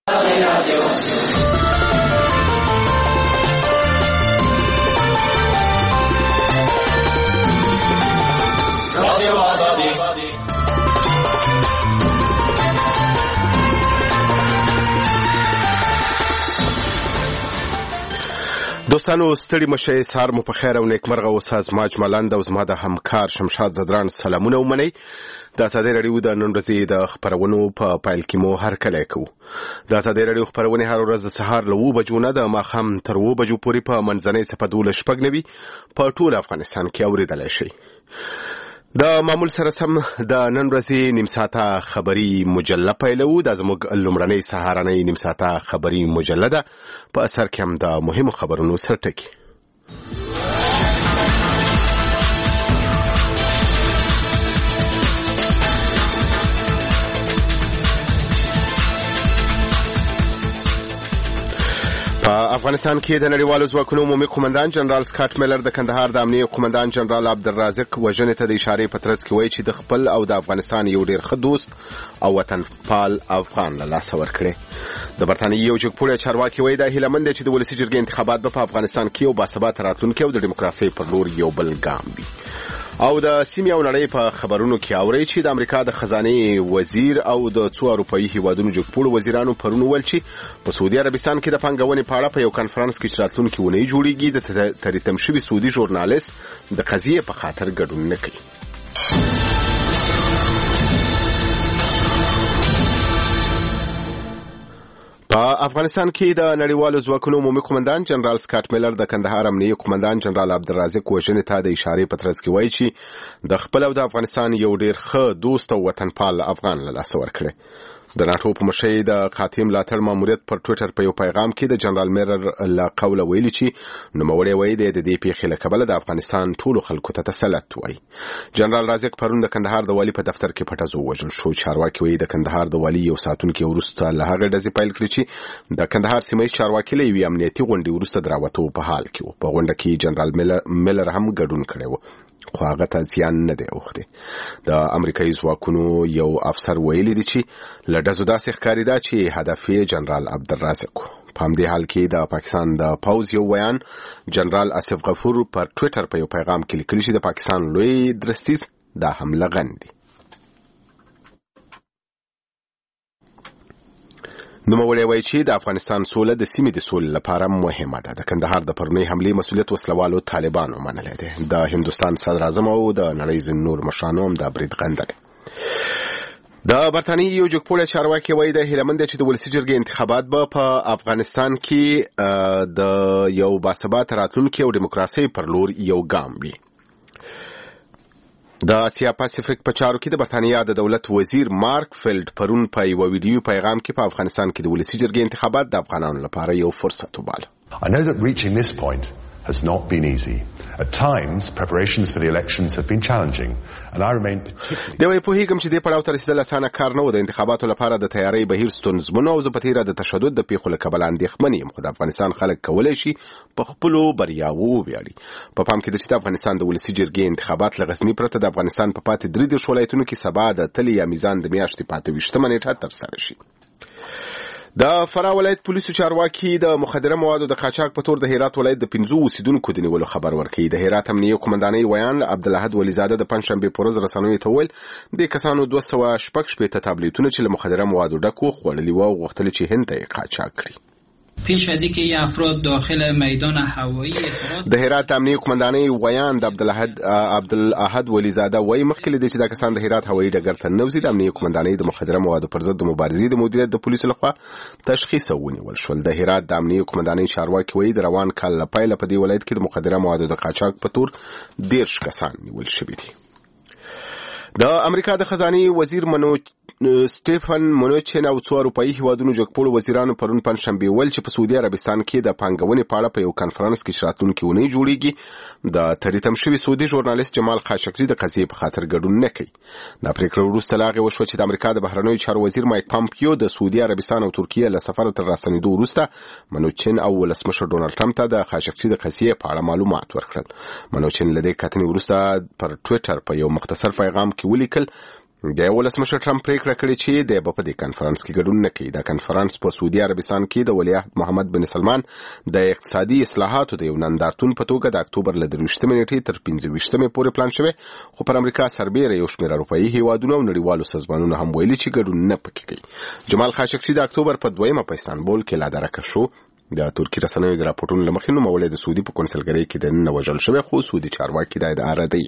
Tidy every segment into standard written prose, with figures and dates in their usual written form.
دوستانو ستړي مشه، سهار مو په خیر او نیکمرغه اوسه. زما اجمالند او زما د همکار شمشاد زدران سلامونه ومنئ. د ازادۍ راډیو د نن ورځې د خبرونو په پایل کې مو هرکلی کوو. د ازادۍ راډیو خبرونه هر ورځ د سهار له 9 بجو نه د ماښام تر 2 بجو پورې په منځنۍ صفحه 12:09 په ټول افغانستان کې اوریدلای شئ. د معمول سره سم د نن ورځې نیم ساعته خبري مجله پیلو. د زموږ لومړنۍ سهارنۍ نیم ساعته خبري مجله ده. په اثر کې هم د مهمو خبرونو سرټکی. افغانستان کې د نړیوالو ځواکونو عمومي قومندان جنرال سکاټ میلر د کندهار د امنیه قومندان جنرال عبدالرازق وژنې ته د اشارې په ترڅ کې وایي چې د خپل او د افغانستان یو ډیر ښه دوست او وطنپال افغان له لاسه ورکړي. د برتانیې یو جګپوړی چارواکي وایي دا هیله مند دی چې د ولسي جرګې انتخابات به په افغانستان کې یو باثباته راتلونکی او د ډیموکراسۍ پر لور یو بل ګام وي. او د سیمې او نړۍ په خبرونو کې اوري چې د امریکا د خزانه وزیر او د څو اروپאי هیوادونو جګپوړو وزیرانو پرون ویل چې په سعودي عربستان کې د پنګونې په اړه په یو کانفرنس کې چې راتلونکي ونې جوړیږي د تریتم شوي سعودي ژورنالیست د قضیې په خاطر ګډون نه کوي. په افغانستان کې د نړیوالو ځواکونو عمومي قومندان جنرال سکاټ میلر د کندهار امنیه قومندان جنرال عبدالرازق وژنې ته د اشارې په ترڅ کې وایي چې د خپل او د افغانستان یو ډیر ښه دوست او وطنپال افغان له لاسه ورکړي. د ناټو په مشرۍ د قاطع ملاتړ ماموریت پر ټویټر په یو پیغام کې د جنرال میلر له قوله ویلي چې نوموړی وایي د دې پیښې له کبله د افغانستان ټولو خلکو ته تسلط وایي. جنرال رازق پرون د کندهار د والي په دفتر کې پټه زو وژل شو. چارواکي وایي د کندهار د والي یو ساتونکي وروسته له هغه ډزې پیل کړې چې د کندهار سیمه چارواکي له یوې امنیتي غونډې وروسته د راوتو په حال کې و. په غونډه کې جنرال میلر هم ګډون کړی و خو هغه ته زیان نه دی اوښتی. د امریکایي ځواکونو یو افسر ویلي دی چې له ډزو داسې ښکارېده چې هدف یې جنرال عبدالرازق و. په همدې حال کې د پاکستان د پوځ یو ویان جنرال آصف غفور پر ټویټر په یو پیغام کې لیکلي چې د پاکستان لوی درستیز دا حمله غندي. نوموړی وایي چې د افغانستان سوله د سیمې د سولې لپاره مهمه ده. د کندهار د پرونۍ حملې مسؤلیت وسلوالو طالبانو منلی دی. د هندوستان صدر اعظم او د نړۍ ځینې نور مشرانو هم دا برید غندلی. د برتانیې یو جګپوړی چارواکي وایي د هیله مند دی چې د ولسي جرګې انتخابات به په افغانستان کې د یو باثباته راتلونکي او ډیموکراسۍ پر لور یو ګام وي. د اسیا پاسفیک په چارو کې د برتانیا د دولت وزیر مارک فیلډ پرون په یو ویډیو پیغام کې په افغانستان کې د ولسي جرګې انتخابات د افغانانو لپاره یو فرصت وباله. I know that reaching this point has not been easy. At times, preparations for the elections have been challenging, and I remain particularly... د وی په هیګم چې د پړاو تر رسیدل اسانه کار نه و. د انتخاباتو لپاره د تیاری بهیر ستونزمن او زه په تیره د تشدد د پیښو له کبله اندېښمن یم، خو د افغانستان خلک کولی شي په خپلو بریاوو وویاړي. په پام کې ده چې د افغانستان د ولسي جرګې انتخابات له غزني پرته د افغانستان په پاتې 33 ولایتونو کې سبا د تلې یا میزان د میاشتې په 28 نیټه ترسره شي. د فراه ولایت پولیسو چارواکي د مخدره موادو د قاچاق په تور د هرات ولایت د 15 اوسیدونکو د نیولو خبر ورکړي. د هرات امنیه قومندانۍ ویان عبدالاحد ولیزاده د پنځشنبې په ورځ رسنیو ته وویل د کسانو 216 تابلیتونه چې له مخدره موادو ډک وو خوړلي وو او غوښتل چې هند ته یې قاچاق کړي. پیش از اینکه این افراد داخل میدان هوایی د هرات امنیه قومندانۍ ویان د عبدالاحد ولیزاده وایي مخکې له دې چې دا کسان د هرات هوایي ډګر ته ننوځي د امنیه قومندانۍ د مخدره موادو پر ضد د مبارزې د مدیریت د پولیسو لخوا تشخیص ونیول شول. د هرات د امنیه قومندانۍ چارواکي وایي د روان کال له پیله په دې ولایت کې د مخدره موادو د قاچاق په تور 13 کسان نیول شوي دي. د امریکا د خزانه وزیر سټیفن منوچن او څو اروپאי هیوادونو جګپوړو وزیرانو پرون پنځشنبه ویل چې په سعودي عربستان کې د پنګونې په اړه په یو کانفرنس کې راتلونکي ونې جوړیږي. د تریتم شوي سعودي ژورنالیست جمال خاشقجي د قضیې په خاطر ګډون نه کوي. دا پریکړه وروسته لا هغه وشوه چې د امریکا د بهرنیو چارو وزیر مایک پامپیو د سعودي عربستان او ترکیه له سفر تر راستنېدو وروسته منوچن او ولسمشر ډونالد ټرمپ ته د خاشقجي د قضیې په اړه معلومات ورکړل. منوچن له دې کتنې وروسته پر ټویټر په یو مختصر پیغام کې ولیکل د ولسمشر ټرمپ پریکړه کړې چې د په دې کانفرنس کې ګډون نه کوي. دا کانفرنس په سعودي عربستان کې د ولیعهد محمد بن سلمان د اقتصادي اصلاحاتو د یو نندارتون په توګه د اکتوبر له 23 نیټې تر 25 پورې پلان شوی، خو پر امریکا سربېره یو شمېر اروپایي هیوادونه او نړیوالو سازمانونو هم ویلي چې ګډون نه پکې کوي. جمال خاشقجي د اکتوبر په 2 په استانبول کې لا درکه شو. د ترکی رسنیو د راپورټونو لمخې نوموړی د سعودي په کنسلګرۍ کې د نن وژل شوی، خو سعودي چارواکي دا ادعا ردوي.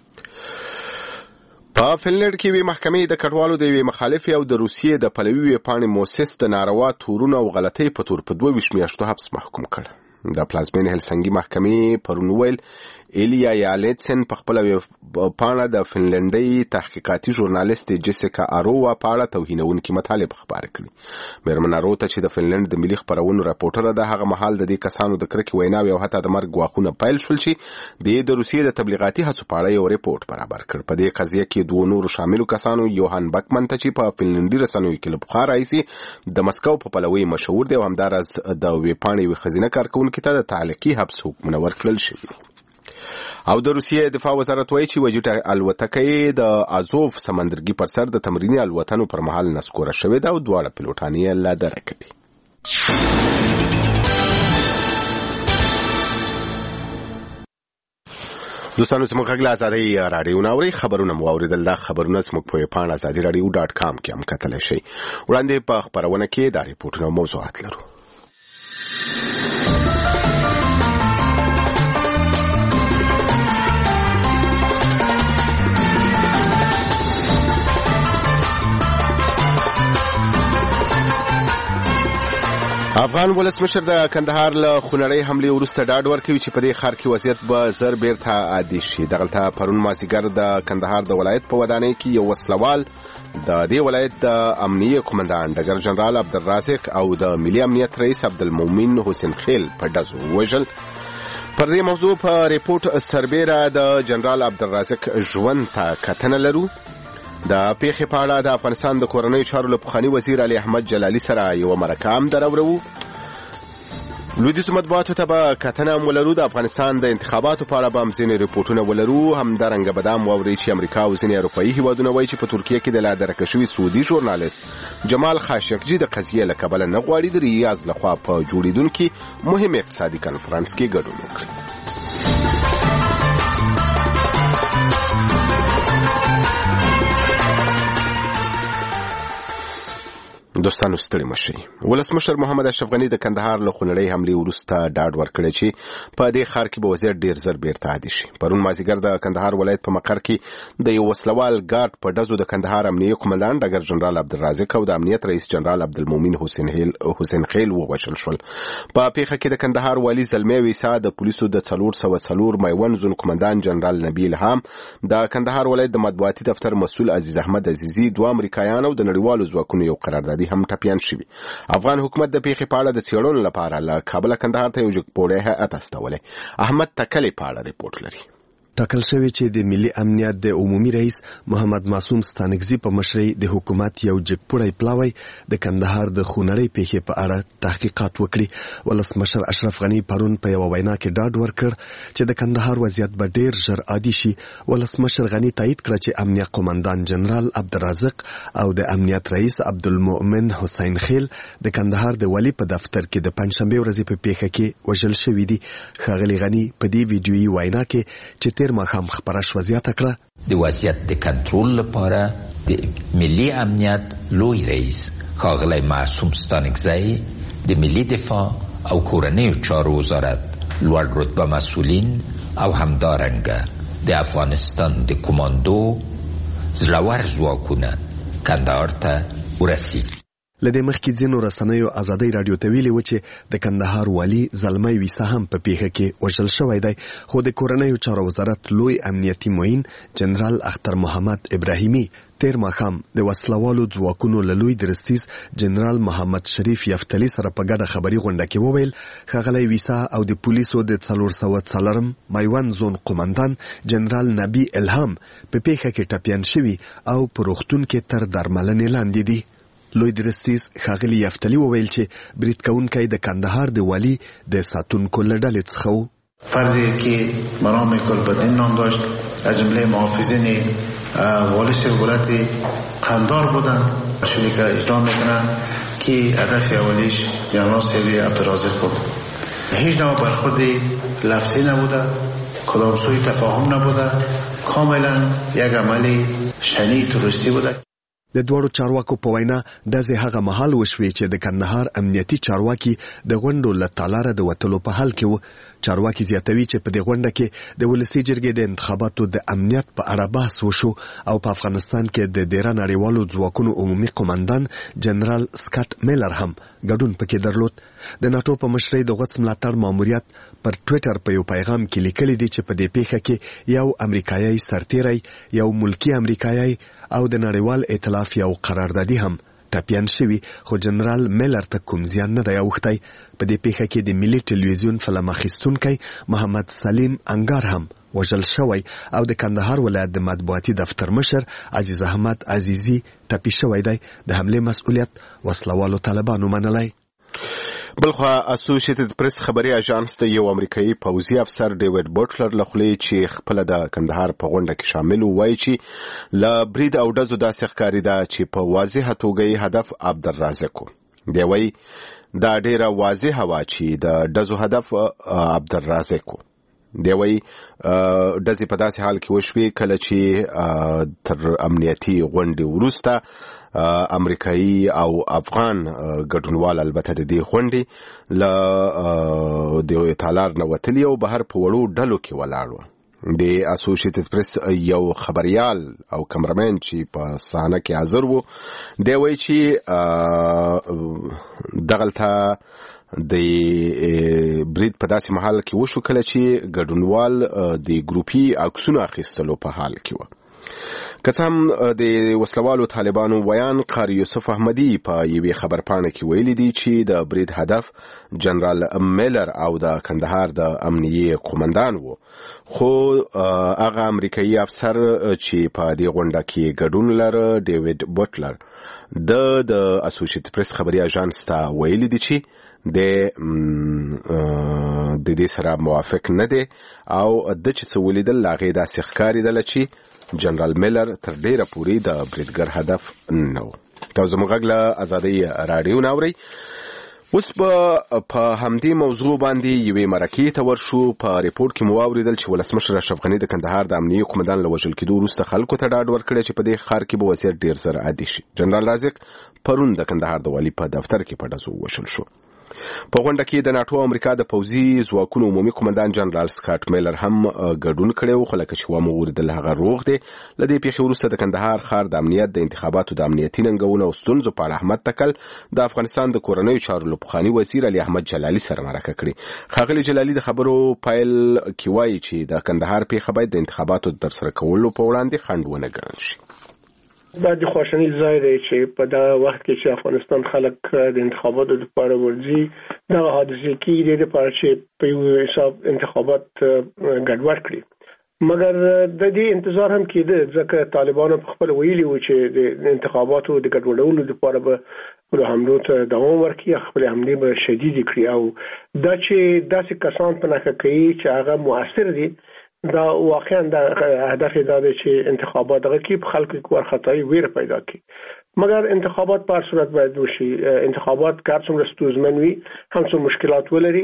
په فنلنډ کې وی محکمې د کډوالو د یوې مخالفې او د روسیې د پلوي پاڼې موسس د ناروا تورونه او غلطۍ په تور په 22 میاشتو حبس محکوم کړ. د پلازمین هلسنګي محکمې پرون ویل ایلیا یالیتسن په خپل پاڼه د فنلنډي تحقیقاتي ژورنالیست جیسیکا ارووا په اړه توهینونکي مطالب خبره کړې. میرمن ارو ته چې د فنلنډ د ملي خبرونو راپورټره د هغه مهال د دې کسانو د کرکې ویناوې او حتی د مرګ غواخونه پیل شول چې د روسیې د تبلیغاتي هڅو په اړه یو ریپورت برابر کړ. په دې قضیه کې دوه نورو شاملو کسانو یوهان بکمن ته چې په فنلنډي رسنیو کې له پخوا راهیسې د مسکو په پلوي مشهور دی او همداراز د ویبپاڼې یوې ښځینه کارکوونکې ته د تعلیقي حبس حکمونه ورکړل شوي. او د روسیې دفاع وزارت وایي چې وجټه الوتکې د ازوف سمندرګي پر سر د تمریني الوتنو پر مهال نسکوره شوې ده او دواړه پیلوټان یې لا درکه دي. دوستانو زموږ غږ له ازادۍ راډیو نه اورئ. خبرونه مو اورېدل. دا خبرونه زموږ په ویبپاڼه ازادي-radio.com کې هم کتلی شئ. وړاندې په خپرونه کې دا ریپورټونه او موضوعات لرو. افغان ولسمشر د کندهار له خونړۍ حملې وروسته ډاډ ورکوي چې په دې ښار کې وضعیت به زر بیرته عادي شي. دغلته پرون مازدیګر د کندهار د ولایت په ودانۍ کې یو وسلوال د دې ولایت د امنیه قومندان ډګر جنرال عبدالرازق او د ملي امنیت رئیس عبدالمؤمن حسین خیل په ډزو ووژل. پر دې موضوع په ریپورت سربېره د جنرال عبدالرازق ژوند ته کتنه لرو. د پیښې په اړه د افغانستان د کورنیو چارو له پخواني وزیر علي احمد جلالي سره یو مرکه هم درورو. لویدیځو مطبوعاتو ته به کتنه هم ولرو. د افغانستان د انتخاباتو په اړه به هم ځینې ریپورټونه ولرو. همدارنګه به دا هم واورئ چې امریکا او ځینې اروپایي هیوادونه وایي چې په ترکیه کې د لا درکه شوي سعودي ژورنالیست جمال خاشقجي د قضیې له کبله نه غواړي د ریاض لخوا په جوړېدونکي مهم اقتصادي کنفرانس کې ګډون وکړي. دوستانو ستړي مشئ. ولسمشر محمد اشرف غني د کندهار له خونړۍ حملې وروسته ډاډ ورکړی چې په دې ښار کې به وضعیت ډېر زر بیرته عادي شي. پرون مازدیګر د کندهار ولایت په مقر کې د یو وسلوال ګارد په ډزو د کندهار امنیه قومندان ډګر جنرال عبدالرازق او د امنیت رئیس جنرال عبدالمؤمن حسین خیل ووژل شول. په پیښه کې د کندهار والي زلمی ویسا، د پولیسو د 404 میوند زون قومندان جنرال نبی الهام، د کندهار ولایت د مطبوعاتي دفتر مسؤل عزیز احمد عزیزي، دوه امریکایان او د نړیوالو ځواکونو یو قراردادي هم ټپیان شوي. افغان حکومت د پیښې په اړه د څېړنو لپاره له کابل کندهار ته یو جګپوړی هیئت استولی. احمد تکلی په اړه ریپورټ لري. ټاکل شوی چې د ملي امنیت د عمومي رئیس محمد معصوم ستانکزي په مشرۍ د حکومت یو جګپوړی پلاوی د کندهار د خونړۍ پیښې په اړه تحقیقات وکړي. ولسمشر اشرف غني پرون په یو وینا کې ډاډ ورکړ چې د کندهار وضعیت به ډیر ژر عادي شي. ولسمشر غني تایید کړ چې امنیه قومندان جنرال عبدالرازق او د امنیت رئیس عبدالمؤمن حسین خیل د کندهار د والي په دفتر کې د پنځشنبه ورځې په پیښه کې وژل شوي دي. ښاغلي غني په دې ویډیويي وینا کې چې ماخام خبره شو زیاته کړه د وضعیت د کنټرول لپاره د ملي امنیت لوی رئیس ښاغلی معصوم ستانکزی، د ملي دفاع او کورنیو چارو وزارت لوړ رتبه مسئولین او همدارنګه د افغانستان د کماندو زړور ځواکونه کندهار ته ورسیږي. لدې مخکې ځینو رسنیو ازادۍ راډیو ته ویلي و چې د کندهار والي زلمی ویسا هم په پیښه کې وژل شوی دی، خو د کورنیو چارو وزارت لوی امنیتي معین جنرال اختر محمد ابراهیمي تیر ماښام د وسلوالو ځواکونو له لوی درستیز جنرال محمد شریف یفتلی سره په ګډه خبري غونډه کې وویل ښاغلی ویسا او د پولیسو د 404 میوند زون قومندان جنرال نبی الهام په پیښه کې ټپیان شوي او په روغتون کې تر درملنې لاندې دي. لوی درستیز ښاغلي یفتلی وویل چې برید کوونکی د کندهار د والي د ساتونکو له ډلې څخه و. فردی که مرام کلبدین نام داشت از جمله محافظین والش ولایت قندار بودن شوری که اجرا میکنن که هدف اولیش جنرال سیوی عبدالرازق بود. هیچ نوع برخورد لفظی نبوده، کدام سوی تفاهم نبوده، کاملا یک عملی شنی تروریستی بوده. د دوړو چارواکو په وینا داسې هغه مهال وشوي چې د کندهار امنیتي چارواکي د غونډو له تالاره د وتلو په حال کې وو. چارواکي زیاتوي چې په دې غونډه کې د ولسی جرګې د انتخاباتو د امنیت په اړه بحث وشو او په افغانستان کې د ډیره نړیوالو ځواکونو عمومي قومندان جنرال سکاټ میلر هم ګډون پکې درلود. د ناتو په مشرۍ د غوڅ ملاتړ ماموریت پر ټوئیټر په یو پیغام کې لیکلي دي چې په دې پیښه کې یو امریکایي سرتیری، یو ملکی امریکایي او د نړیوال ائتلاف یو قراردادي هم ټپیان شوي، خو جنرال میلر ته کوم زیان نه دی اوښتی. په دې پیښه کې د ملي ټلویزیون فلم اخیستونکی محمد سلیم انګار هم وژل شوی او د کندهار ولایت د مطبوعاتي دفتر مشر عزیز احمد عزیزی ټپي شوی دی. د حمله مسؤلیت وسلوالو طالبانو منلی. بلخوا اسوسییټډ پریس خبري اژانس ته یو امریکایي پوځي افسر ډیوډ بوټلر لخوا چې خپل د کندهار په غونډه کې شامل وای چې ل برید او دزو داسې ښکاری دا چې په واضح توګه هدف عبدالرازق دی وای دا ډیره واضح وا چې د دزو هدف عبدالرازق دی وای دزې په داسې حال کې وشوي کله چې تر امنیتي غونډې وروسته امریکایي او افغان ګډونوال البته د دې غونډې د تالار نه وتلي او بهر په وړو ډلو کې ولاړ وو. د اسوسییټډ پریس یو خبريال او کیمرمن چې په صحنه کې حاضر وو دی وایي چې دغلته د برید په داسې محل کې وشو کله چې ګډونوال د ګروپي عکسونو اخیستلو په حال کې وو. کڅم د وسلوالو طالبانو ویان قاری یوسف احمدی په یوې خبرپاڼه کې ویلي دی چې د برید هدف جنرال میلر او د کندهار د امنیه قومندان وو، خو هغه امریکایي افسر چې په دې غونډه کې ګډون لري ډیوډ بوټلر د اسوسییټډ پریس خبري اژانس ته ویلي دی چې د دې سره موافق نه دی او د چې څه ولیدل لاغې داسې ښکاري دله چې جنرال میلر تر ډیره پورې د بریدګر هدف نه و. تاسو موږ غږ له ازادۍ رادیو ناوري. اوس په همدې موضوع باندې یوې مرکې ته ورشو. په ریپورت کې مو واوریدل چې ولسمشر اشرف غني د کندهار د امنیه قومندان له وژل کېدو وروسته خلکو ته ډاډ ورکړی چې په دې ښار کې به وضعیت ډیر زر عادي شي. جنرال رازق پرون د کندهار د والي په دفتر کې په ډزو وشل شو. په غونډه کې د ناتو امریکا د پوځي ځواکونو عمومي قومندان جنرال سکاټ میلر هم ګډون کړی و، خو لکه چې ومو وریدل هغه روغ دی. له دې پیښې وروسته د کندهار ښار د امنیت د انتخاباتو د امنیتي ننګونو او ستونزو په اړه احمد تکل د افغانستان د کورنیو چارو له پخواني وزیر علي احمد جلالي سره مرکه کړې. ښاغلي جلالي د خبرو پایل کې وایي چې د کندهار پیښه باید د انتخاباتو د ترسره کولو په وړاندې خنډ ونه ګڼل شي. دا د خوشحالي ځای دی چې په دا وخت کې چې افغانستان خلک د انتخاباتو لپاره ورځي، دا حادثه کې د لپاره چې په یو حساب انتخابات ګډوډ کړي. مګر د دې انتظار هم کېده ځکه طالبانو په خپل ویلي و چې د انتخاباتو د ګډوډولو لپاره به له حملو ته دوام ورکړي، خپل حملې به شدید کړي او دا چې داسې کسان په نښه کوي چې هغه مؤثر دي، دا واقعا د هدف دا دی چې انتخابات دغه کې په خلکو کې ورخطایي ویره پیدا کړي. مګر انتخابات په هر صورت باید وشي. انتخابات که څومره ستونزمن وي هم څو مشکلات ولري،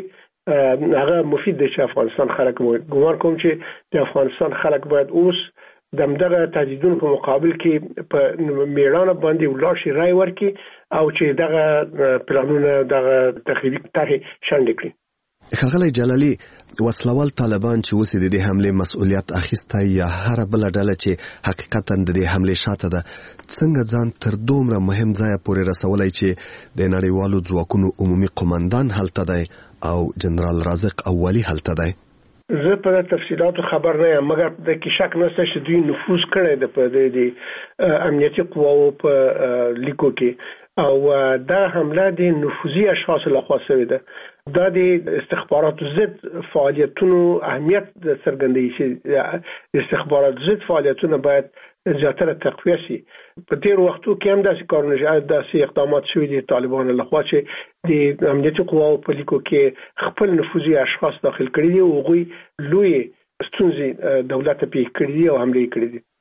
هغه مفید دی چې افغانستان خلک ګومان کوم چې د افغانستان خلک باید اوس دغه تهدیدونو په مقابل کې په میړانه باندې ولاړ شي، رای ورکړي او چې دغه پلانونه دغه تخریبي طرحې شنډې کړي. ښاغلی جلالي، وسلوال طالبان چې اوس د دې حملې مسؤلیت اخیستی یا هر بل ډله چې حقیقتا د دې حملې شاته ده، څنګه ځان تر دومره مهم ځای پورې رسولای چې د نړیوالو ځواکونو عمومي قومندان هلته دی او جنرال رازق اولی هلته دی؟ زه په تفصیلاتو خبر نه یم، مګر د کې شک نشته چې دوی نفوذ کړی د په دې امنیتي قواو په لیکو کې او دا حمله د نفوذي اشخاص لخوا شوې ده. دا د استخباراتو ضد فعالیتونو اهمیت څرګندوي چې استخباراتو ضد فعالیتونه باید زیاتره تقویه شي. په تیر وختو کې هم داسې کارونه داسې اقدامات شوي دي طالبانو لخوا چې د امنیتي قواو په لیکو کې خپل نفوذي اشخاص داخل کړي دي او هغوی لوی ستونزې دولت ته پیښ کړي دي او حملې کړي دي.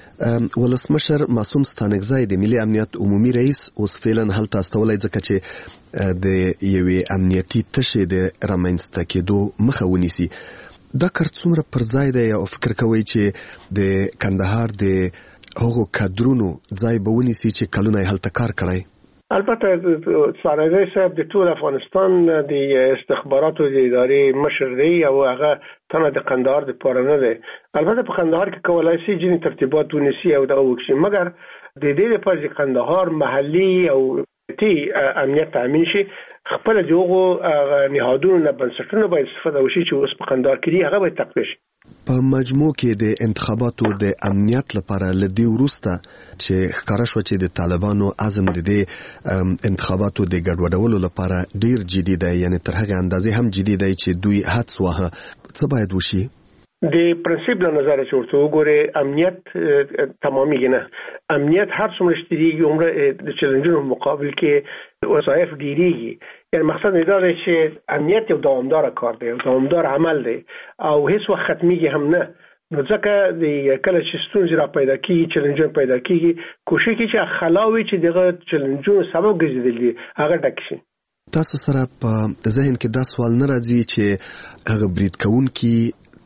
ولسمشر معصوم ستانکزی د ملي امنیت عمومي رئیس اوس فعلا هلته استولای ځکه چې د یوې امنیتي تشې د رامنځته کېدو مخه ونیسي. دا کار څومره پر ځای دی او فکر کوي چې د کندهار د هغو کادرونو ځای به ونیسي چې کلونه یې هلته کار کړی؟ البته څارنوال صاحب د ټول افغانستان د استخباراتو د ادارې مشر دی او هغه تنه د کندهار د پاره نه دی. البته په کندهار کې کولای شي ځینې ترتیبات ونیسي او دا وکړي، مګر د دې لپاره چې کندهار محلي او تی امنیت تامین شي خپل جوغو نهادونو نه بنسټونو باید استفاده وشي چې اوس په کندهار کې هغه باید تقویه شي. په مجموع کې د انتخاباتو د امنیت لپاره لدی وروسته چې ښکاره شو چې د طالبانو عزم د انتخاباتو د ګډوډولو لپاره ډیر جدي دی، یعنی تر هغه اندازې هم جدي دی چې دوی هڅه وه. څه باید وشي؟ د پرنسپل له نظر چې ورته وګوره امنیت تمامي نه، امنیت هر څومره شتي عمره د چیلنجونو مقابل کې وظایف ډیریږي. یعنی مقصد دا دی چې امنیت یو دوامدار کار دی، یو دوامدار عمل دی او هیڅ وخت ختميږي هم نه. نو ځکه د کله چې ستونزې را پیدا کیږي، چیلنجونه پیدا کیږي، کوشش کوي چې خلاوي چې دغه چیلنجونو سبب ګرځیدلی هغه ډک شي. تاسو سره په ذهن کې دا سوال نه راځي چې هغه برید کوونکي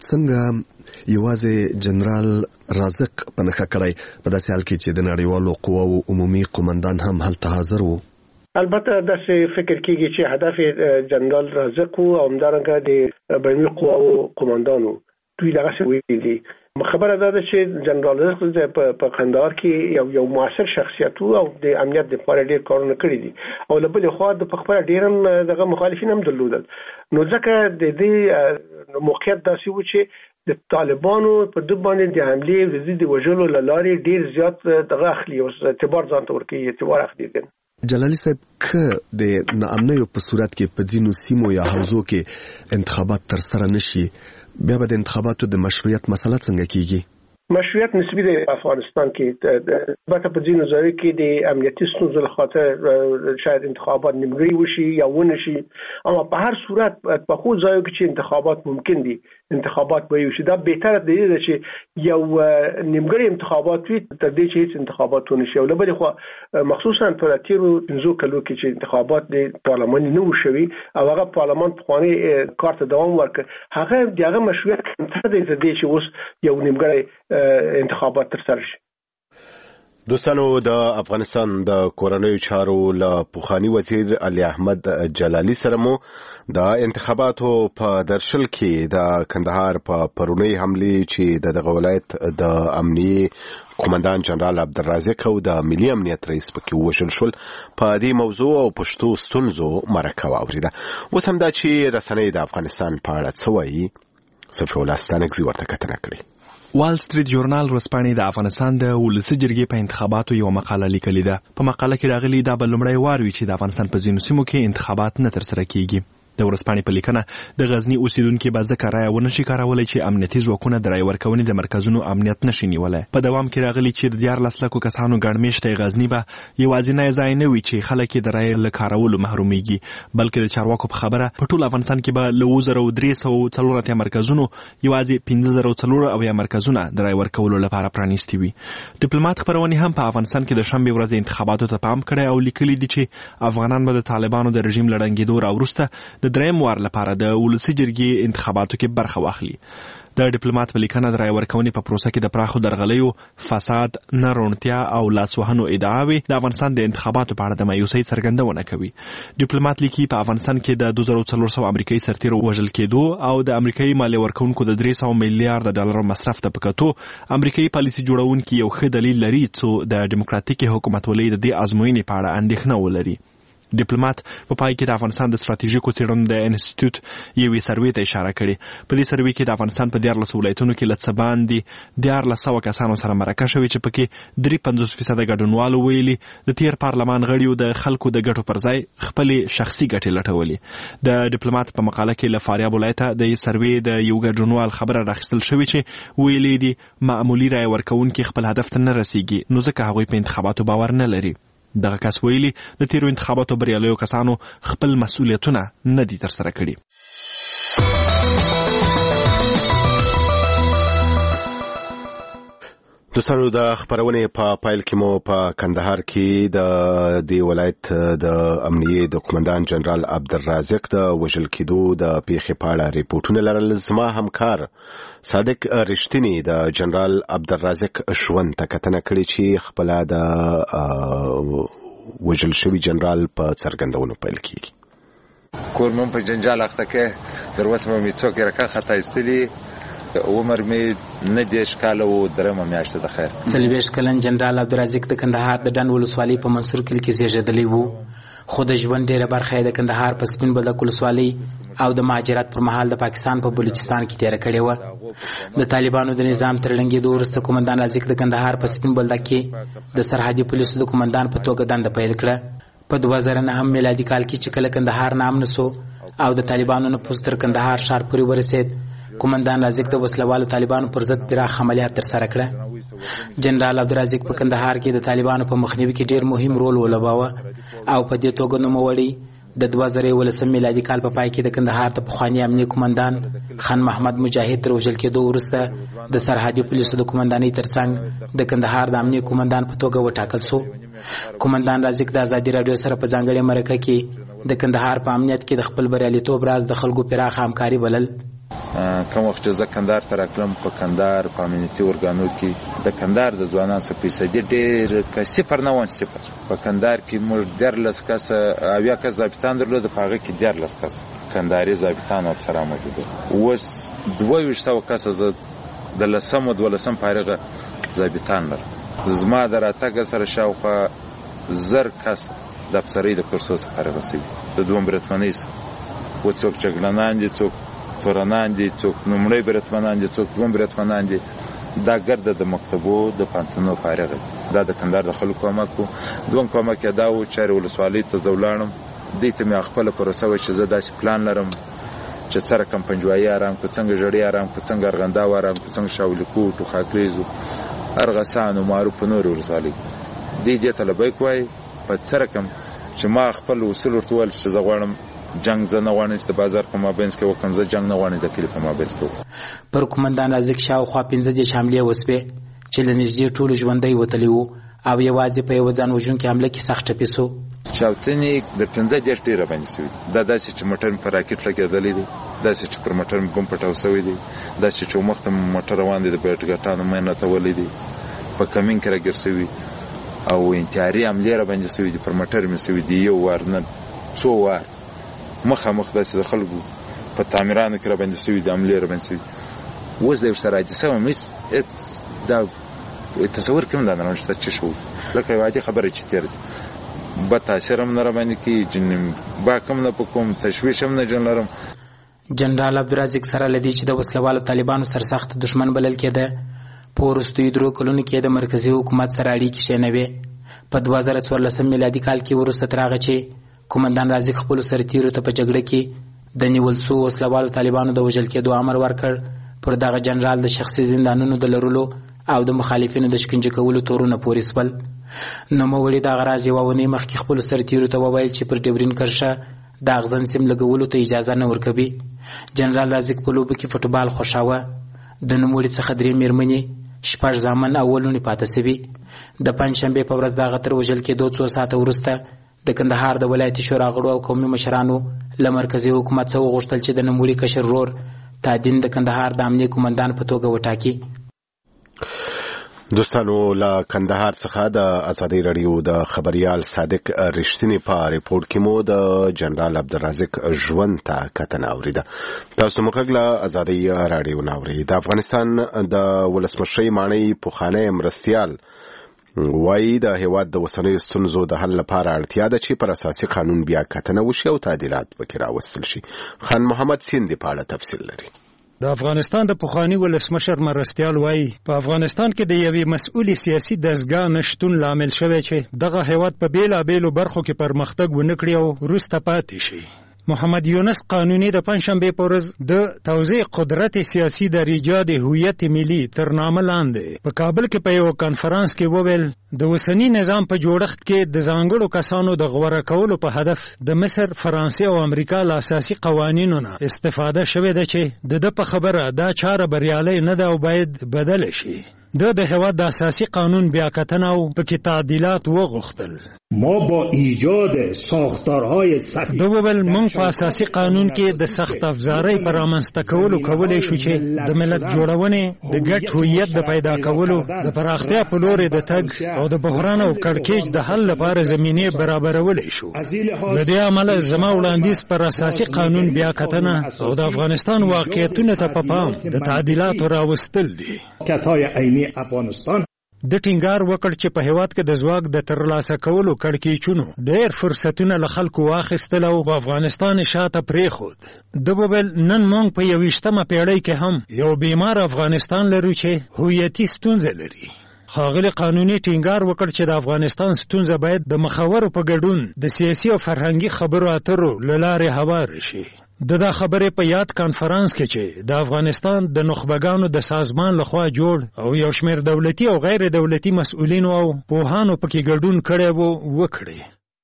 څنګه یوازې جنرال رازق په نخښه کړی په داسې حال کې چې د نړیوالو قواو عمومي قومندان هم هلته حاضر وو؟ البته داسې فکر کیږي چې هدف جنرال رازق او همدارنګه د بینالمللي قواو قومندانو دوی دغه ویلي. خبره دا ده چې جنرال رازق په کندهار کې یو موثر شخصیت او د امنیت لپاره ډېر کارونه کړی دي او له بلې خوا د خپل ډېر هم دغه مخالفین هم درلودل. نو ځکه د دې موقعیت داسې و چې د طالبانو په د باندې د حملې وزید وجلو لارې ډېر زیات دغه اخلي او اعتبار ځان ته ورکوي، اعتبار اخلي. جلالي صاحب، که د ناامنیو په صورت کې په ځینو سیمو یا حوزو کې انتخابات تر سره نشي، بیا به د انتخاباتو د مشروعیت مسله څنګه کیږي؟ مشروعیت نسبی دی افغانستان کې. البته په ځینو ځایو کې د امنیتي ستونزو له خاطر شاید انتخابات نیمګړي وشي یا ونشي، اما په هر صورت په خو ځایو کې چې انتخابات ممکن دي انتخابات به وشي. دا بهتره دی چې یو نیمګړي انتخابات وي تر دې چې هیڅ انتخابات ونشي. او له بلې خوا مخصوصا په تیرو 15 کلو کې چې انتخابات د پارلمان نه وشوي او هغه پارلمان په خواني کار ته دوام ورکړ، هغه دغه مشروعیت تر دې چې اوس یو نیمګړي انتخابات تر سره شي. دوستانو، د افغانستان د کورنیو چارو له پوخانی وزیر علي احمد جلالي سره مو د انتخاباتو په درشل کې د کندهار په پرونی حملې چې د ولایت د امنیي قومندان جنرال عبدالرازق او د ملي امنیت رئیس پکې وشل شول، په دې موضوع او پښتو ستونزو مرکه واوریده. اوس هم دا چې رسنۍ د افغانستان په اړه څه وایي، صفي الله ستانکزي ورته کتنه کړې. وال سټریټ جورنال ورځپاڼې د افغانستان د ولسي جرګې په انتخاباتو یو مقاله لیکلې ده. په مقاله کې راغلي دا به لومړی وار وي چې د افغانستان په ځینو سیمو کې انتخابات نه ترسره کیږي. د ورځپاڼې په لیکنه د غزنی اوسیدونکو به ځکه رایه ونشي کارولای چې امنیتي ځواکونه د رایې ورکونې د مرکزونو امنیت نشي نیولای. په دوام کې راغلي چې د 14 لکو کسانو ګڼمېشته غزنی به یوازینی ځای نه وي چې خلک د رایې له کارولو محرومیږي، بلکې د چارواکو په خبره په ټول افغانستان کې به له 2340 مرکزونو یوازې 15040 مرکزونه د رایې ورکولو لپاره پرانیستي وي. ډیپلوماټ خبرونه هم په افغانستان کې د شنبه ورځ انتخاباتو ته پام کړی او لیکلي دي چې افغانان به د طالبانو د رژیم لړنګېدو راوروسته د دریم وار لپاره د ولسي جرګې انتخاباتو کې برخه واخلي. د ډیپلوماټ په لیکنه د رایې ورکونې په پروسه کې د پراخو درغلیو، فساد، نه روڼتیا او لاسوهنو ادعاوې د افغانستان د انتخاباتو په اړه د مایوسۍ څرګندونه کوي. ډیپلوماټ لیکي په افغانستان کې د 2400 امریکایي سرتیرو وژل کېدو او د امریکایي مالیه ورکونکو د 300 میلیارډ ډالر مصرف ته پکتو امریکایي پالیسي جوړونکي یو ښه دلیل لري چې د ډیموکراتیکي حکومتولۍ د دې ازموینې په اړه اندېښنه ولري. ډیپلوماټ په پای کې د افغانستان د ستراتیژیکو څېړنو د انسټیټیوټ یوې سروې ته اشاره کړې. په دې سروې کې د افغانستان په 14 ولایتونو کې له څه باندې 1400 کسانو سره مرکه شوې چې پکې 53% ګډونوالو ویلي د تیر پارلمان غړیو د خلکو د ګټو پر ځای خپلې شخصي ګټې لټولې. د ډیپلوماټ په مقاله کې له فاریاب ولایته د سروې د یو ګډونوال خبره راخیستل شوې چې ویلي دي معمولی رای ورکوونکي خپل هدف ته نه رسیږي، نو ځکه هغوی په انتخاباتو باور نه لري. دغه کس ویلي د تیرو انتخاباتو بریالیو کسانو خپل مسؤلیتونه نه دي ترسره کړي. دوستانو د خبرونې په پایل کې مو په کندهار کې د دې ولایت د امنیه د قومندان جنرال عبدالرازق د وژل کېدو د پیښې په اړه ریپورتونه لرل. زما همکار صادق رښتینی د جنرال عبدالرازق ژوند ته کتنه کړې چې خپل د وژل شوي جنرال په څرګندونو پیل کیږي. کورمون په جنجال اخته کې دروازه مې څوک راکا خطا استلی عمر مې نه دیش کاله و درمه میاشته د خیر. سلویش کلن جنرال عبدالرازق د کندهار د ډنډ ولسوالۍ په منصور کلي کې زیږېدلی و، خو د ژوند ډېره برخه یې د کندهار په سپین بولدک ولسوالۍ او د مهاجرت پر مهال د پاکستان په بلوچستان کې تېره کړې وه. د طالبانو د نظام تر ړنګېدو وروسته قومندان رازق د کندهار په سپین بولدک کې د سرحدي پولیسو د قومندان په توګه دنده پیل کړه. په 2009 میلادي کال کې چې کله کندهار نامنه سو او د طالبانو نفوذ تر کندهار ښار پورې ورسېد، قومندان رازق د وسلوالو طالبانو پر ضد پراخ عملیات ترسره کړه. جنرال عبدالرازق په کندهار کې د طالبانو په مخنیوي کې ډیر مهم رول ولوباوه او په دې توګه نوموړی د 2019 میلادي کال په پای کې د کندهار د پخواني امنیه قومندان خان محمد مجاهد تر وژل کېدو وروسته د سرحدي پولیسو د قومندانۍ ترڅنګ د کندهار د امنیه قومندان په توګه وټاکل شو. قومندان رازق د ازادي راډیو سره په ځانګړې مرکه کې د کندهار په امنیت کې د خپل بریالیتوب راز د خلکو پراخه همکاري بلل. کوم وخت چې زه کندهار ته راتلم په کندهار په امنیتي ارګانو کې د کندهار د ځوانانو څخه فیصدي ډېر که صفر نه وان صفر. په کندهار کې موږ 14 کسه 80 کس ضابطان درلود، په هغه کې 14 کس کندهاري ضابطان او افسران موجود وو. اوس 2200 کسه زه د 12 فارغه ضابطان لرم. زما د راتګ سره شاوخوا 1000 کس د افسرۍ د کورسو څخه فارغ شوي د دوم برتمنۍ څخه. و څوک چګلنان دي، څوک تورنان دي، څوک نومړی برتمنان دي، څوک دوم برتمنان دي. دا ګرده د مکتبو د پانتونو فارغ دي. دا د کندهار د خلکو کومک و. دوم کومک یې دا و چې ولسوالۍ ته زه ولاړم، دې ته مې خپله پروسه وه چې زه داسې پلان لرم چې څه رقم پنجوایي ارام کړو، څنګه ژړۍ ارام کړو، څنګه ارغنداو ارام کړو، څنګه شاولیکو ټوخاکریزو ارغسان و معروف په نورې ولسوالۍ دې ته لبیک وایي. په څه رقم چې ما خپل اصول ورته وویل چې زه غواړم جنگ زه نه غواړم چې د بازار په مابینځ کې وکړم، زه جنگ نه غواړم د کلي په مابینځ کې وکړم. پر قومندان رازق شاوخوا 15 حملې وسوې چې له نږدې ټولو ژوندی وتلی وو او یوازې په یوه ځان وژونکې حمله کې سخت ټپي سو. چاودنې د 15 ډېره باندې شوي. دا داسې چې موټر مې په راکټ لګېدلی دی، داسې چې پر موټر مې بم پټاو شوی دی، داسې چې مخته مې موټر روان دی د بیټګټانو مې نتولی دی، په کمین کې راګیر شوي او انتحاري حملې را باندې شوي دي. پر موټر مې شوي دي یو وار نه څو وار مخامخ داسې د خلکو په تعمیرانو کې را باندې شوي دي، حملې را باندې شوي. اوس د ورسره حادثه وم دا تصور کوم دا نه چې څه شو، لکه یو عادي خبره چې تېره دي. بد تاثیر هم نه را باندې کوي، جن باک هم نه په کوم تشویش هم نه جن لرم. جنرال عبدالرازق سره له دې چې د وسلوالو طالبانو سرسخت دشمن بلل کېده، په وروستیو 3 کلونو کې د مرکزي حکومت سره اړیکې ښې نه وې. په 2014 میلادي کال کې وروسته تر هغه چې قومندان رازق خپلو سرتیرو ته په جګړه کې د نیول سوو وسلوالو طالبانو د وژل کېدو امر ورکړ، پر دغه جنرال د شخصي زندانونو د لرلو او د مخالفینو د شکنجه کولو تورونه پورې سول. نوموړي دغه راز یوه اونۍ مخکې خپلو سرتیرو ته وویل چې پر ډیورین کرښه د اغزن سیم لګولو ته اجازه نه ورکوي. جنرال رازق په لوبو کې فوټبال خوښاوه. د نوموړي څخه 3 مېرمنې، 6 زامن او ولونې پاته سوي. د پنجشنبې په ورځ دغه تر وژل کېدو 2 ساعته وروسته د کندهار د ولایتي شورا غړو او قومي مشرانو له مرکزي حکومت څخه وغوښتل چې د نوموړي کشر ورور تادین د کندهار د امنیه قومندان په توګه وټاکي. دوستانو له کندهار څخه د ازادي راډیو د خبريال صادق رښتینی په ریپورت کې مو د جنرال عبدالرازق ژوند ته کتنه اوریده. تاسو موږ له ازادي راډیو ناوړي د افغانستان د ولسمشر مانی پوخانه مرستيال وایي د هیواد د اوسنیو ستونزو د حل لپاره اړتیا ده چې پر اساسي قانون بیا کتنه وشي او تعدیلات پکې راوستل شي. خان محمد سیندي په اړه تفصیل لري. د افغانستان د پخوانی ولسمشر مرستیال وایي په افغانستان کې د یوې مسؤلې سیاسي دستګاه نشتون لامل شوی چې دغه هیواد په بیلابیلو برخو کې پرمختګ ونه کړي او وروسته پاتې شي. محمد یونس قانوني د پنځشنبې په ورځ د توزیع قدرت سیاسي د ایجاد هویت ملي تر نامه لاندې په کابل کې په یو کانفرنس کې وویل د اوسني نظام په جوړښت کې د ځانګړو کسانو د غوره کولو په هدف د مصر، فرانسې او امریکا له اساسي قوانینو نه استفاده شوې ده چې د په خبره دا چاره بریالۍ نه ده او باید بدل شي. د هیواد د اساسي قانون بیا کتنه او پکې تعدیلات وغوښتل. ما با ایجاد ساختارهای سخت دوبل موږ په اساسي قانون کې د سخت افزارۍ پر رامنځته کولو کولی شو چې د ملت جوړونې د ګډ هویت د پیدا کولو د پراختیا په لور د تګ او د بحران او کړکېچ د حل لپاره زمینه برابرولی شو. له دې امله زما وړاندیز پر اساسي قانون بیا کتنه او د افغانستان واقعیتونو ته په پام د تعدیلاتو راوستل دي. افغانستان د ټینګار وکړ چې په هیواد کې د ځواک د ترلاسه کولو کړکېچونو ډېر فرصتونه له خلکو واخیستل او په افغانستان شاته پرېښود. د وویل نن موږ په 21مه پیړۍ کې هم یو بیمار افغانستان لرو چې هویتي ستونزه لري. ښاغلي قانوني ټینګار وکړ چې د افغانستان ستونزه باید د مخورو په ګډون د سیاسي او فرهنګي خبرو اترو له لارې هوار شي. دا خبرې په یاد کانفرنس کې چې د افغانستان د نخبګانو د سازمان لخوا جوړ او یو شمېر دولتي او غیر دولتي مسؤلینو او پوهانو پکې ګډون کړی وو وکړي.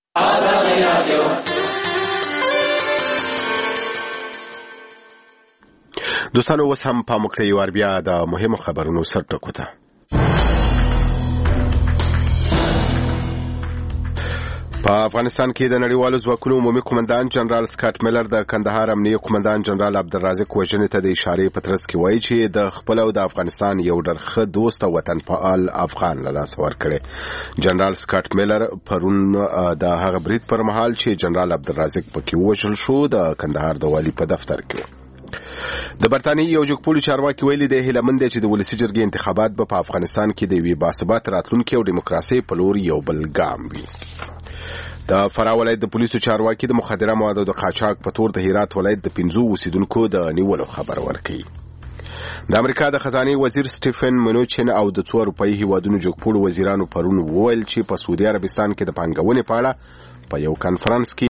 دوستانو اوس هم پام وکړئ یو بیا د مهمو خبرونو سرټکو ته. په افغانستان کې د نړیوالو ځواکونو عمومي قومندان جنرال سکاټ میلر د کندهار امنیه قومندان جنرال عبدالرازق وژنې ته د اشارې په ترڅ کې وایي چې د خپل او د افغانستان یو ډېر ښه دوست او وطن فعال افغان له لاسه ورکړی. جنرال سکاټ میلر پرون د هغه برید پر مهال چې جنرال عبدالرازق پکې ووژل شو د کندهار د والي په دفتر کې. د برتانیې یو جګپوړي چارواکي ویلي دی هیله مند دی چې د ولسي جرګې انتخابات به په افغانستان کې د یوې باثباته راتلونکي او ډیموکراسۍ په لور یو بل ګام وي. د فراه ولایت د پولیسو چارواکي د مخدره موادو د قاچاق په تور د هرات ولایت د 15 اوسیدونکو د نیولو خبر ورکړي. د امریکا د خزانه وزیر سټیفن منوچن او د 2 اروپایي هیوادونو جګپوړو وزیرانو پرون وویل چې په سعودي عربستان کې د پانګونې په اړه په یو کانفرنس کې